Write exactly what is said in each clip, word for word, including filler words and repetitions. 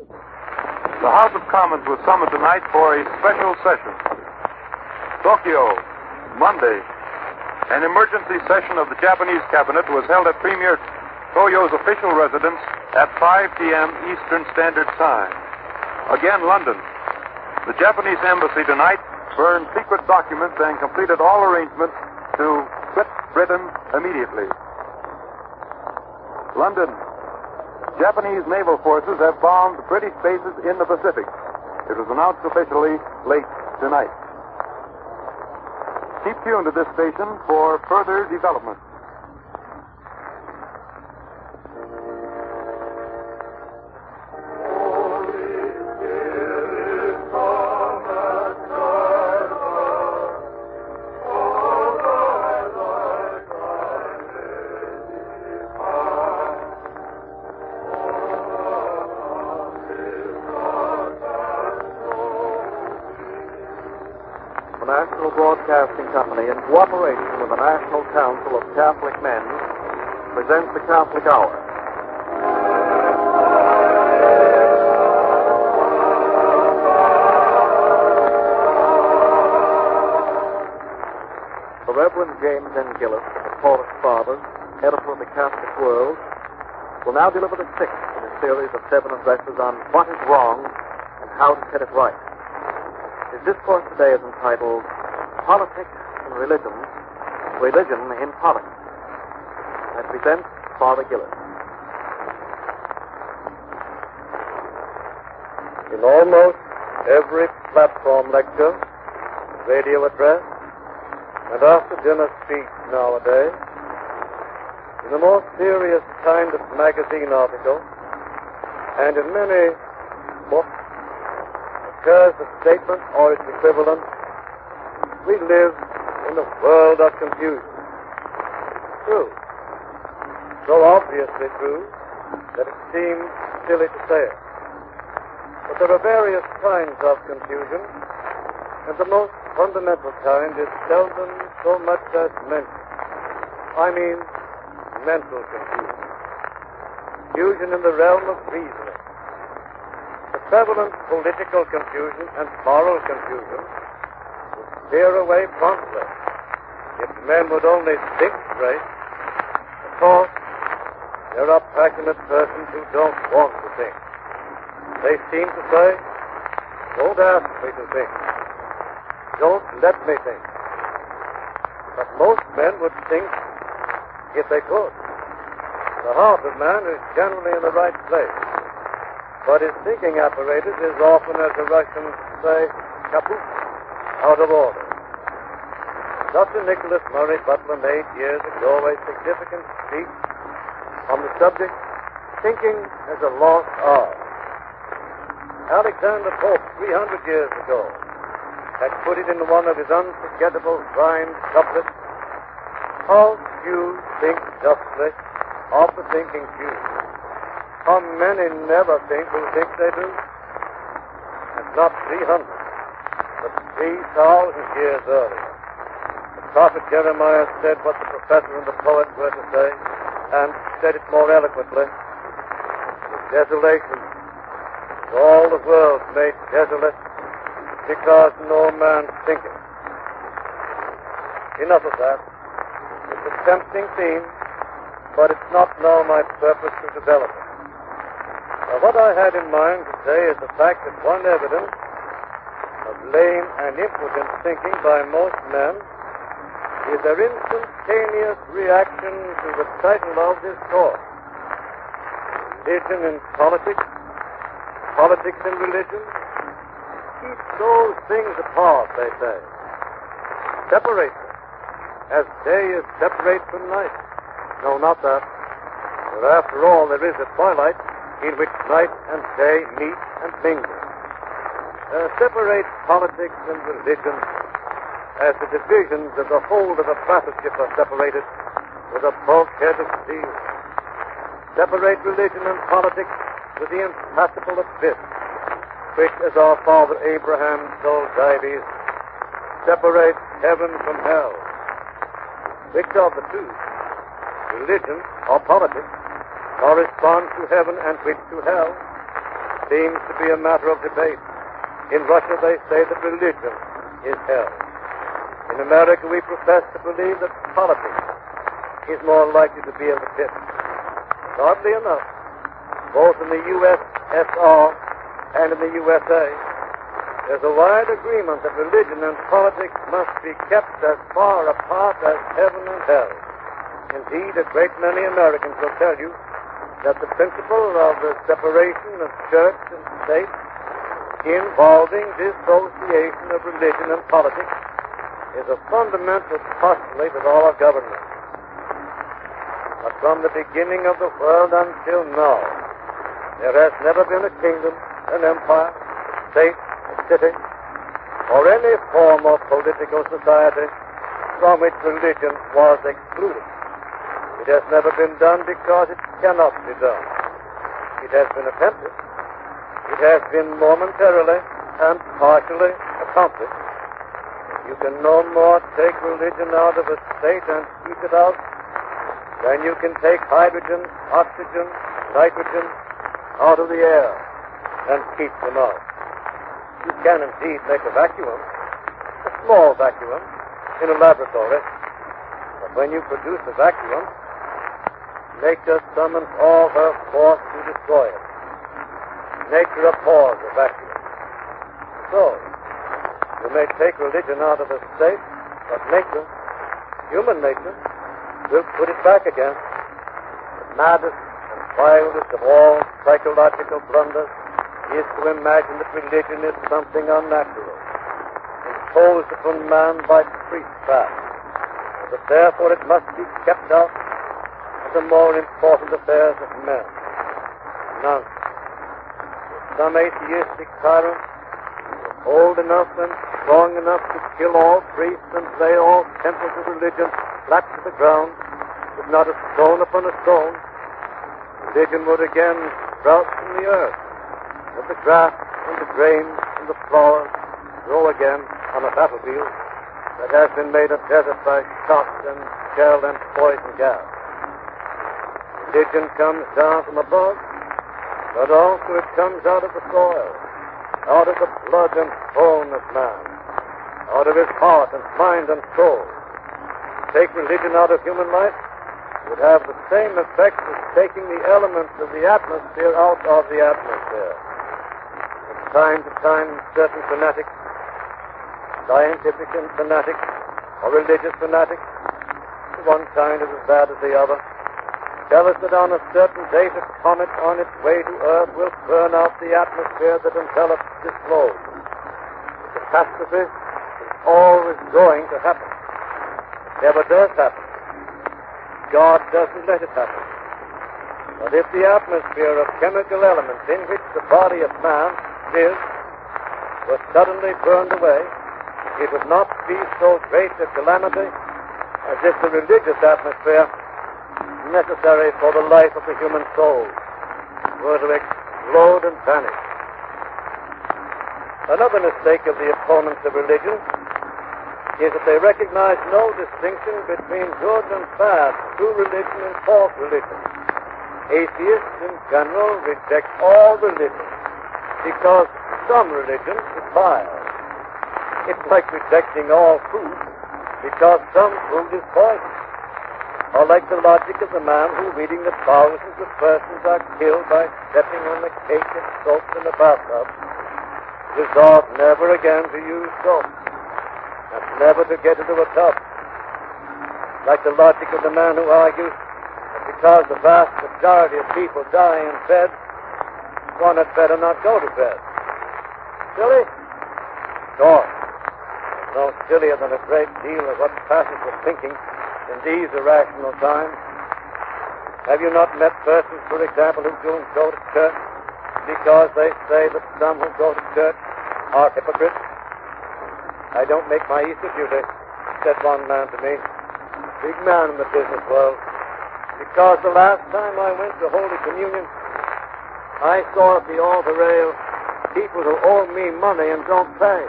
The House of Commons was summoned tonight for a special session. Tokyo, Monday. An emergency session of the Japanese cabinet was held at Premier Toyo's official residence at five p.m. Eastern Standard Time. Again, London. The Japanese embassy tonight burned secret documents and completed all arrangements to quit Britain immediately. London. Japanese naval forces have bombed British bases in the Pacific. It was announced officially late tonight. Keep tuned to this station for further developments. National Broadcasting Company, in cooperation with the National Council of Catholic Men, presents the Catholic Hour. The Reverend James N. Gillis, the Paulist Fathers, editor of the Catholic World, will now deliver the sixth in a series of seven addresses on what is wrong and how to set it right. His discourse today is entitled Politics and Religion, Religion in Politics. I present Father Gillis. In almost every platform lecture, radio address, and after-dinner speech nowadays, in a more serious kind of magazine article, and in many books, occurs the statement or its equivalent, we live in a world of confusion. True. So obviously true that it seems silly to say it. But there are various kinds of confusion, and the most fundamental kind is seldom so much as mentioned. I mean, mental confusion. Confusion in the realm of reasoning. The prevalent political confusion and moral confusion would clear away promptly if men would only think straight. Of course, there are passionate persons who don't want to think. They seem to say, don't ask me to think. Don't let me think. But most men would think if they could. The heart of man is generally in the right place. But his thinking apparatus is often, as the Russians say, kaput, out of order. Doctor Nicholas Murray Butler made years ago a significant speech on the subject, Thinking as a Lost Art. Alexander Pope, three hundred years ago, had put it in one of his unforgettable rhymed couplets, how few think justly of the thinking few. How many never think who think they do? And not three hundred, but three thousand years earlier. The prophet Jeremiah said what the professor and the poet were to say, and said it more eloquently. The desolation, all the world made desolate, because no man thinketh. Enough of that. It's a tempting theme, but it's not now my purpose to develop it. Now, what I had in mind today is the fact that one evidence of lame and impotent thinking by most men is their instantaneous reaction to the title of this course. Religion and politics, politics and religion. Keep those things apart, they say. Separate them, as day is separate from night. No, not that. For after all, there is a twilight in which night and day meet and mingle. Uh, separate politics and religion as the divisions of the hold of a battleship are separated with a bulkhead of steel. Separate religion and politics with the impassable abyss, which, as our father Abraham told Dives, separates heaven from hell. Which of the two, religion or politics, correspond to heaven and which to hell? seems to be a matter of debate. In Russia, they say that religion is hell. In America, we profess to believe that politics is more likely to be in the pit. Oddly enough, both in the U S S R and in the U S A, there's a wide agreement that religion and politics must be kept as far apart as heaven and hell. Indeed, a great many Americans will tell you that the principle of the separation of church and state involving dissociation of religion and politics is a fundamental postulate of all our government. But from the beginning of the world until now, there has never been a kingdom, an empire, a state, a city, or any form of political society from which religion was excluded. It has never been done because it cannot be done. It has been attempted. It has been momentarily and partially accomplished. You can no more take religion out of a state and keep it out than you can take hydrogen, oxygen, nitrogen out of the air and keep them out. You can indeed make a vacuum, a small vacuum, in a laboratory, but when you produce a vacuum, nature summons all her force to destroy it. Nature abhors a vacuum. So, you may take religion out of a state, but nature, human nature, will put it back again. The maddest and wildest of all psychological blunders is to imagine that religion is something unnatural, imposed upon man by priestcraft, and that therefore it must be kept out the more important affairs of men. Nonsense. Some atheistic tyrant, old enough and strong enough to kill all priests and lay all temples of religion flat to the ground, with not a stone upon a stone, religion would again sprout from the earth, and the grass and the grain and the flowers grow again on a battlefield that has been made a desert by shot and shell and poison gas. Religion comes down from above, but also it comes out of the soil, out of the blood and bone of man, out of his heart and mind and soul. To take religion out of human life would have the same effect as taking the elements of the atmosphere out of the atmosphere. From time to time, certain fanatics, scientific and fanatics, or religious fanatics, one kind is as bad as the other, tell us that on a certain date a comet on its way to Earth will burn out the atmosphere that envelops this globe. The catastrophe is always going to happen. It never does happen. God doesn't let it happen. But if the atmosphere of chemical elements in which the body of man lives was suddenly burned away, it would not be so great a calamity as if the religious atmosphere necessary for the life of the human soul were to explode and vanish. Another mistake of the opponents of religion is that they recognize no distinction between good and bad, true religion and false religion. Atheists in general reject all religion because some religion is vile. It's like rejecting all food because some food is poison. Or like the logic of the man who, reading that thousands of persons are killed by stepping on the cake of soap in the bathtub, resolved never again to use soap, and never to get into a tub. Like the logic of the man who argues that because the vast majority of people die in bed, one had better not go to bed. Silly? Sure. No sillier than a great deal of what passes for thinking in these irrational times. Have you not met persons, for example, who don't go to church because they say that some who go to church are hypocrites? I don't make my Easter duty, said one man to me, big man in the business world, because the last time I went to Holy Communion, I saw at the altar rail people who owe me money and don't pay.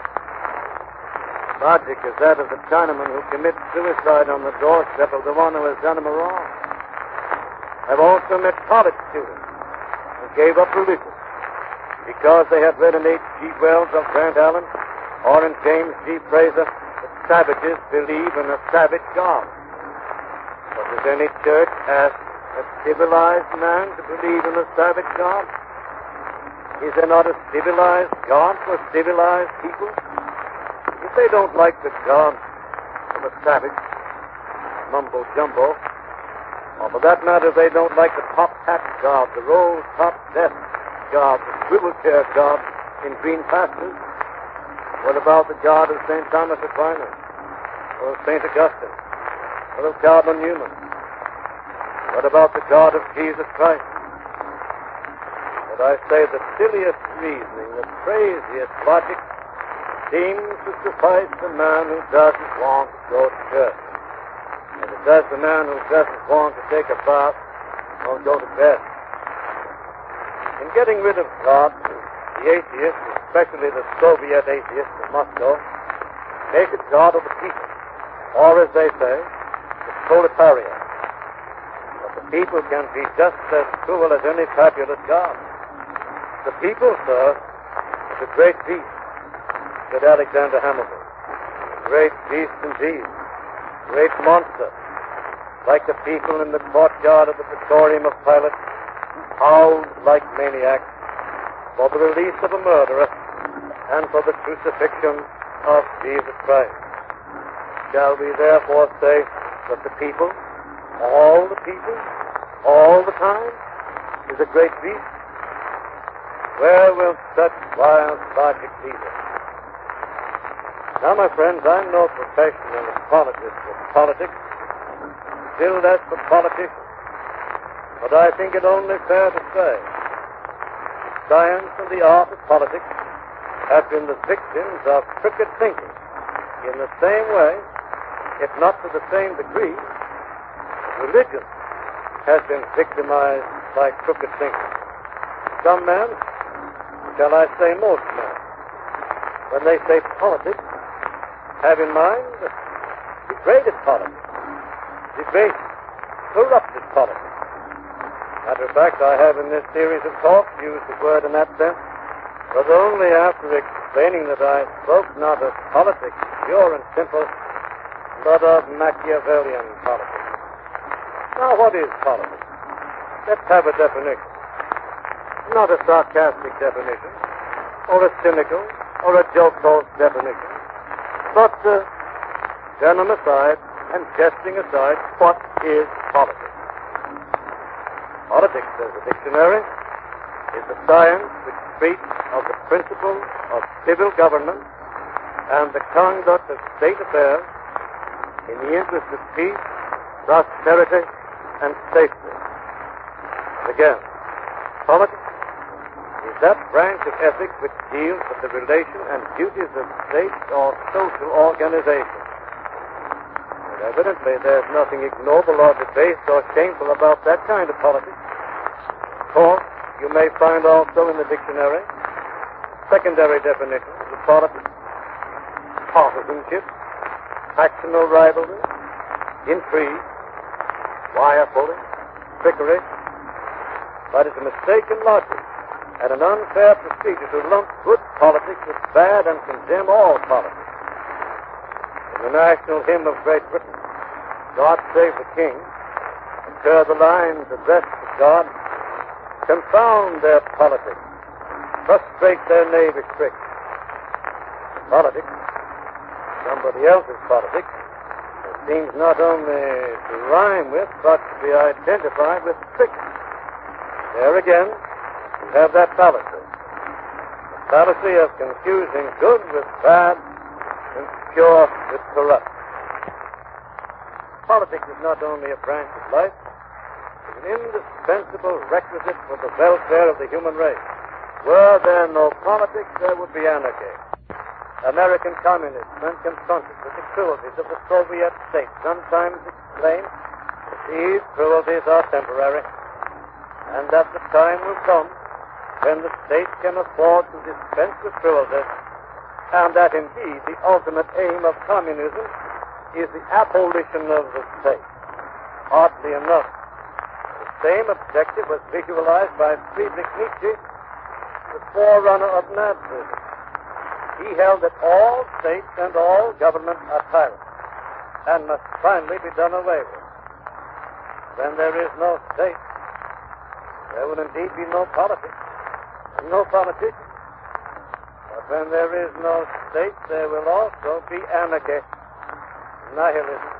Logic is that of the Chinaman who commits suicide on the doorstep of the one who has done him a wrong. I've also met college students who gave up religion because they had read in H G. Wells of Grant Allen or in James G. Fraser that savages believe in a savage God. But does any church ask a civilized man to believe in a savage God? Is there not a civilized God for civilized people? If they don't like the God of a savage, mumbo-jumbo, or for that matter, they don't like the top-hat God, the roll-top death God, the swivel-chair God in green pastures, what about the God of Saint Thomas Aquinas, or of Saint Augustine, or of Cardinal Newman? What about the God of Jesus Christ? But I say the silliest reasoning, the craziest logic seems to suffice the man who doesn't want to go to church. And it does the man who doesn't want to take a bath or go to bed. In getting rid of God, the atheists, especially the Soviet atheists in Moscow, make it God of the people, or as they say, the proletariat. But the people can be just as cruel as any fabulous God. The people, sir, is a great beast, said Alexander Hamilton. Great beast indeed. Great monster. Like the people in the courtyard of the Praetorium of Pilate, who howled like maniacs for the release of a murderer and for the crucifixion of Jesus Christ. Shall we therefore say that the people, all the people, all the time, is a great beast? Where will such wild logic lead us? Now, my friends, I'm no professional apologist for politics, still less for politicians. But I think it only fair to say science and the art of politics have been the victims of crooked thinking in the same way, if not to the same degree, religion has been victimized by crooked thinking. Some men, shall I say most men, when they say politics, have in mind degraded politics, debased, corrupted politics. Matter of fact, I have in this series of talks used the word in that sense, but only after explaining that I spoke not of politics, pure and simple, but of Machiavellian politics. Now, what is politics? Let's have a definition. Not a sarcastic definition, or a cynical, or a jocose definition, but, uh, venom aside and jesting aside, what is politics? Politics, says the dictionary, is the science which treats of the principles of civil government and the conduct of state affairs in the interest of peace, prosperity, and safety. And again, politics is that branch of ethics which deals with the relation and duties of state or social organization. And evidently there's nothing ignoble or debased or shameful about that kind of politics. Of course, you may find also in the dictionary secondary definitions of politics: partisanship, factional rivalry, intrigue, wire pulling, trickery. But it's a mistaken logic and an unfair procedure to lump good politics with bad and condemn all politics. In the national hymn of Great Britain, God Save the King, occur the lines addressed to God: confound their politics, frustrate their knavish tricks. Politics, somebody else's politics, it seems not only to rhyme with, but to be identified with tricks. There again, you have that fallacy. The fallacy of confusing good with bad and pure with corrupt. Politics is not only a branch of life, it's an indispensable requisite for the welfare of the human race. Were there no politics, there would be anarchy. American communists, when confronted with the cruelties of the Soviet state, sometimes exclaim that these cruelties are temporary, and that the time will come when the state can afford to dispense with cruelty, and that indeed the ultimate aim of communism is the abolition of the state. Oddly enough, the same objective was visualized by Friedrich Nietzsche the forerunner of Nazism. He held that all states and all governments are tyrants and must finally be done away with. When there is no state, there will indeed be no politics and no politicians. But when there is no state, there will also be anarchy, nihilism.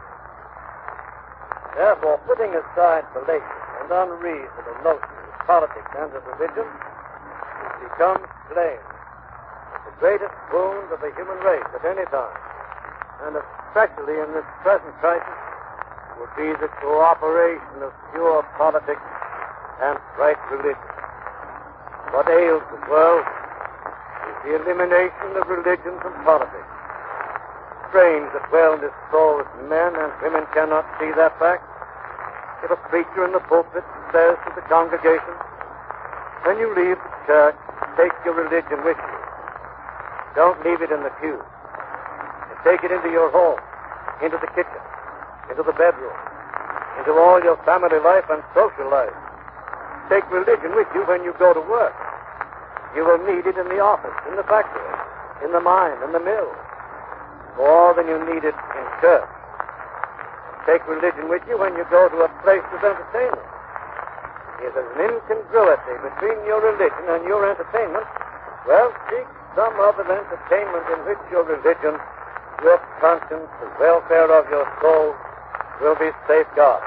Therefore, putting aside fallacious and unreasonable notions of politics and of religion, it becomes plain that the greatest wound of the human race at any time, and especially in this present crisis, would be the cooperation of pure politics and right religion. What ails the world is the elimination of religion from politics. Strange that well-disposed men and women cannot see that fact. If a preacher in the pulpit says to the congregation, when you leave the church, take your religion with you. Don't leave it in the pew. And take it into your home, into the kitchen, into the bedroom, into all your family life and social life. Take religion with you when you go to work. You will need it in the office, in the factory, in the mine, in the mill, more than you need it in church. Take religion with you when you go to a place of entertainment. If there's an incongruity between your religion and your entertainment, well, seek some other entertainment in which your religion, your conscience, the welfare of your soul will be safeguarded.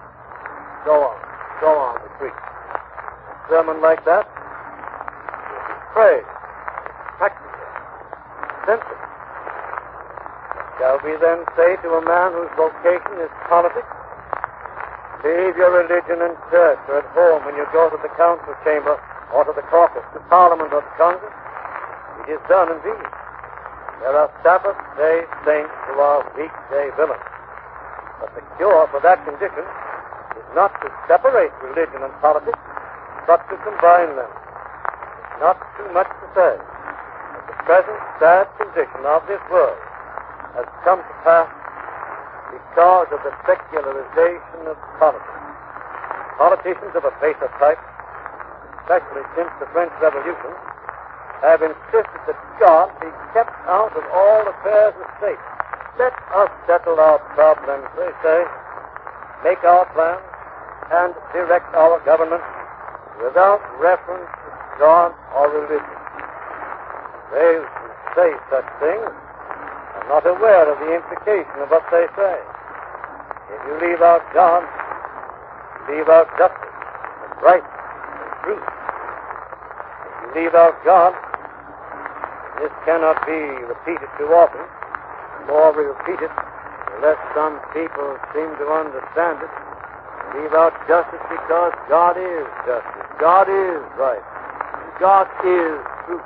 Go on, go on to preach. A sermon like that will be praised, practical, sensible. Shall we then say to a man whose vocation is politics, leave your religion in church or at home when you go to the council chamber or to the caucus, the parliament or the congress? It is done indeed. There are Sabbath day saints who are weekday villains. But the cure for that condition is not to separate religion and politics, but to combine them. It's not too much to say that the present sad condition of this world has come to pass because of the secularization of politics. Politicians of a baser type, especially since the French Revolution, have insisted that God be kept out of all affairs of state. Let us settle our problems, they say, make our plans, and direct our government without reference to God or religion. They who say such things are not aware of the implication of what they say. If you leave out God, you leave out justice and right and truth. If you leave out God, this cannot be repeated too often, nor we repeat it unless some people seem to understand it. Leave out justice because God is justice. God is right. God is truth.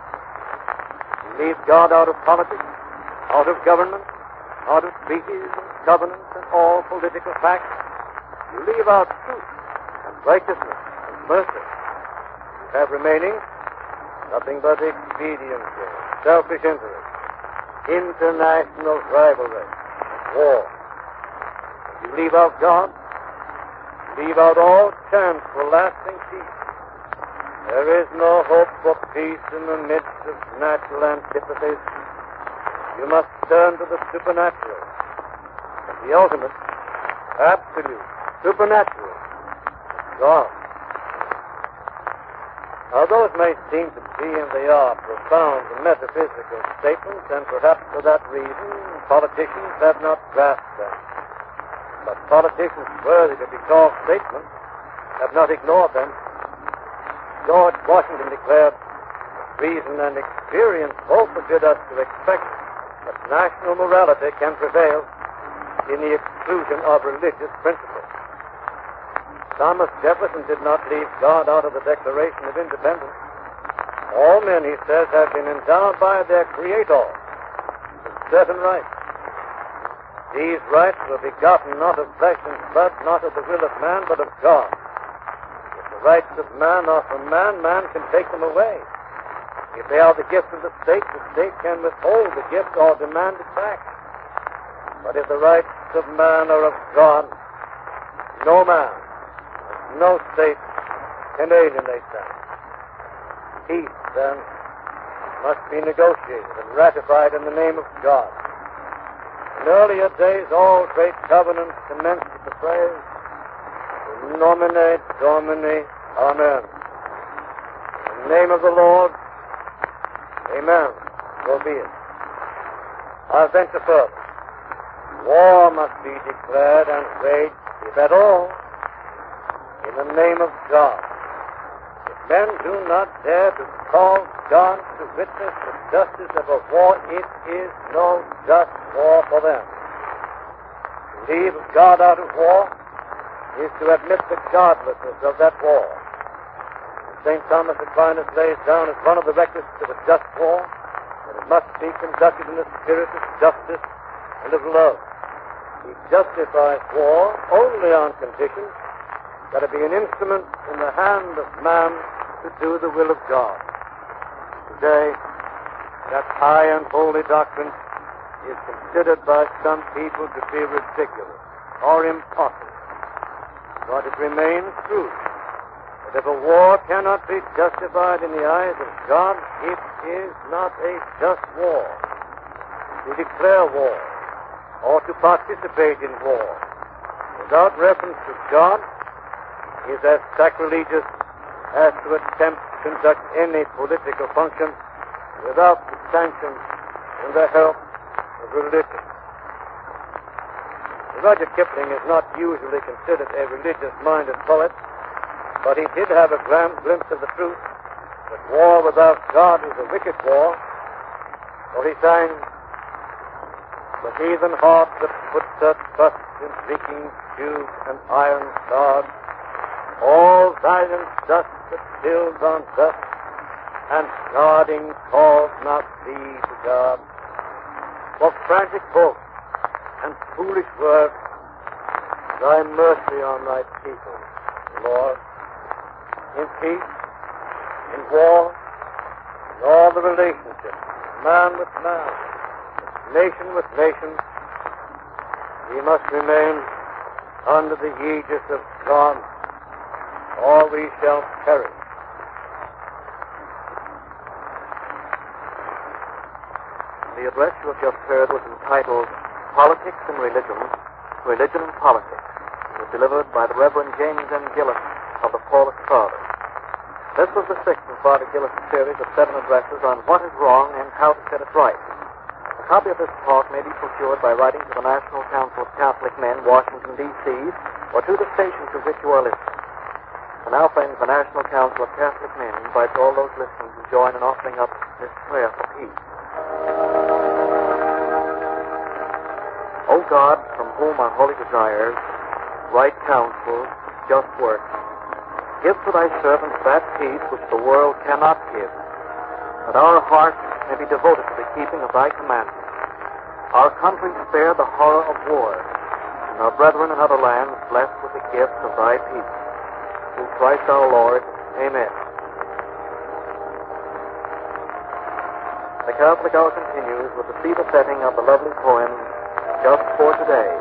You leave God out of politics, out of government, out of treaties and covenants and all political facts. You leave out truth and righteousness and mercy. You have remaining nothing but expediency, selfish interest, international rivalry, war. You leave out God, leave out all chance for lasting peace. There is no hope for peace in the midst of natural antipathies. You must turn to the supernatural, the ultimate, absolute, supernatural, God. Now, those may seem to be, and they are, profound metaphysical statements, and perhaps for that reason politicians have not grasped them. But politicians worthy to be called statesmen have not ignored them. George Washington declared, reason and experience both forbid us to expect that national morality can prevail in the exclusion of religious principles. Thomas Jefferson did not leave God out of the Declaration of Independence. All men, he says, have been endowed by their Creator with certain rights. These rights were begotten not of flesh and blood, not of the will of man, but of God. If the rights of man are from man, man can take them away. If they are the gift of the state, the state can withhold the gift or demand it back. But if the rights of man are of God, no man, no state can alienate them. Peace then, must be negotiated and ratified in the name of God. In earlier days, all great covenants commenced with the phrase, In nomine Domini, Amen. In the name of the Lord, Amen. So be it. I'll venture further. War must be declared and waged, if at all, in the name of God. If men do not dare to call God to witness the justice of a war, it is no just war for them. To leave God out of war is to admit the godlessness of that war. Saint Thomas Aquinas lays down as one of the requisites of a just war that it must be conducted in the spirit of justice and of love. He justifies war only on condition that it be an instrument in the hand of man to do the will of God. Today, that high and holy doctrine is considered by some people to be ridiculous or impossible. But it remains true that if a war cannot be justified in the eyes of God, it is not a just war. To declare war or to participate in war without reference to God is as sacrilegious as to attempt to conduct any political function without the sanction and the help of religion. Rudyard Kipling is not usually considered a religious-minded poet, but he did have a grand glimpse of the truth that war without God is a wicked war, for he sang, The heathen heart that puts her trust in leaking tube and iron shod, all valiant dust that builds on dust, and guarding calls not thee to God. For frantic boast and foolish words, thy mercy on thy people, Lord. In peace, in war, in all the relationships, man with man, nation with nation, we must remain under the aegis of God, or we shall perish. The address you have just heard was entitled Politics and Religion, Religion and Politics. It was delivered by the Reverend James M. Gillis of the Paulist Fathers. This was the sixth in Father Gillis' series of seven addresses on what is wrong and how to set it right. A copy of this talk may be procured by writing to the National Council of Catholic Men, Washington, D C, or to the station to which you are listening. And now, friends, the National Council of Catholic Men invites all those listening to join in offering up this prayer for peace. O God, from whom our holy desires, right counsel, just works, give to thy servants that peace which the world cannot give, that our hearts may be devoted to the keeping of thy commandments, our country spare the horror of war, and our brethren in other lands blessed with the gift of thy peace. Through Christ our Lord. Amen. The Catholic Hour continues with the feeble setting of the lovely poem, Just for Today.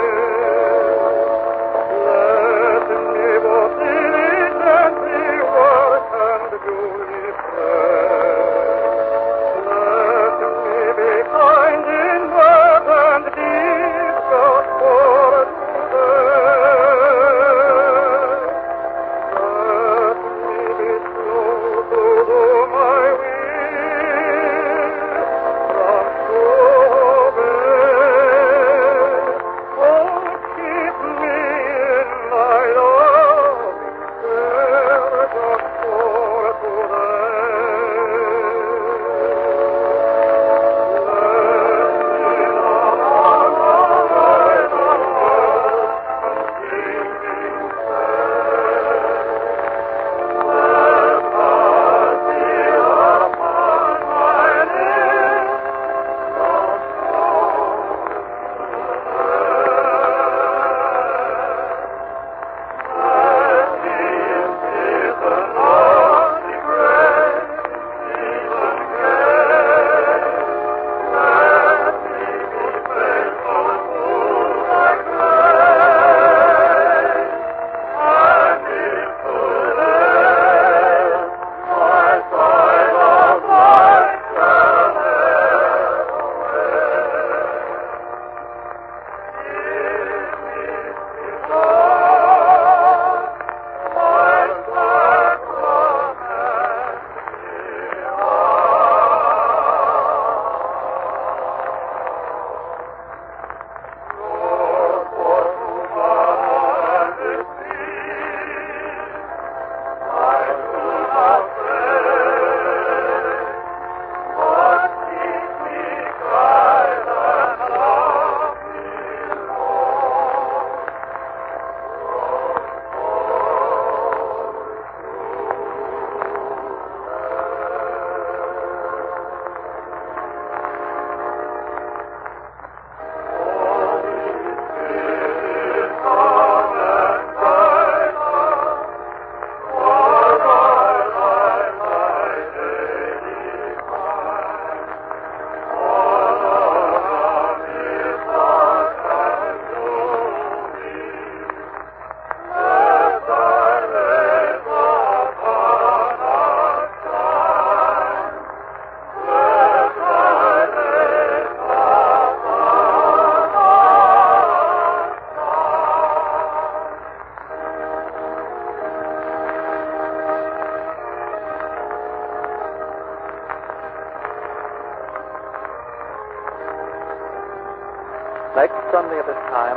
Let me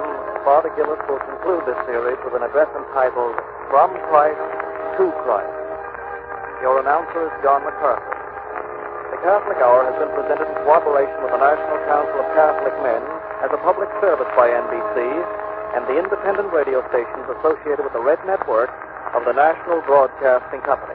time, Father Gillis will conclude this series with an address entitled From Christ to Christ. Your announcer is John MacArthur. The Catholic Hour has been presented in cooperation with the National Council of Catholic Men as a public service by N B C and the independent radio stations associated with the Red Network of the National Broadcasting Company.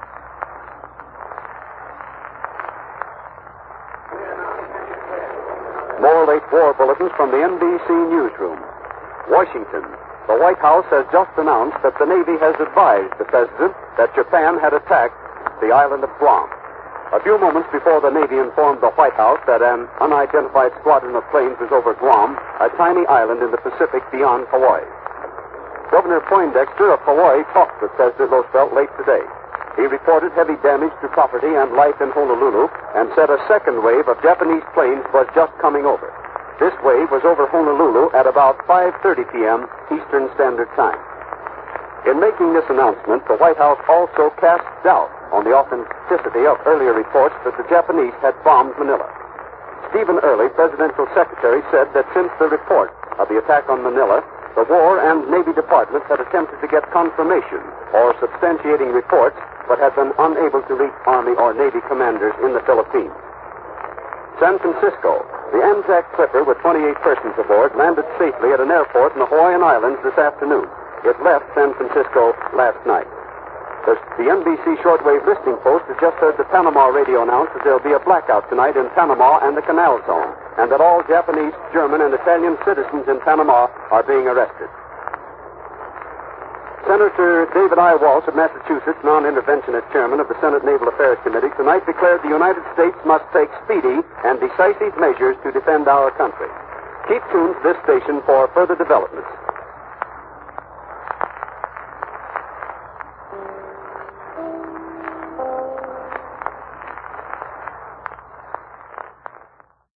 More late war bulletins from the N B C newsroom. Washington. The White House has just announced that the Navy has advised the President that Japan had attacked the island of Guam. A few moments before the Navy informed the White House that an unidentified squadron of planes was over Guam, a tiny island in the Pacific beyond Hawaii. Governor Poindexter of Hawaii talked with President Roosevelt late today. He reported heavy damage to property and life in Honolulu and said a second wave of Japanese planes was just coming over. This wave was over Honolulu at about five thirty p.m. Eastern Standard Time. In making this announcement, the White House also cast doubt on the authenticity of earlier reports that the Japanese had bombed Manila. Stephen Early, presidential secretary, said that since the report of the attack on Manila, the War and Navy departments had attempted to get confirmation or substantiating reports, but had been unable to reach Army or Navy commanders in the Philippines. San Francisco. The Anzac Clipper with twenty-eight persons aboard landed safely at an airport in the Hawaiian Islands this afternoon. It left San Francisco last night. The, the N B C shortwave listening post has just heard the Panama radio announce that there will be a blackout tonight in Panama and the Canal Zone, and that all Japanese, German, and Italian citizens in Panama are being arrested. Senator David I. Walsh of Massachusetts, non-interventionist chairman of the Senate Naval Affairs Committee, tonight declared the United States must take speedy and decisive measures to defend our country. Keep tuned to this station for further developments.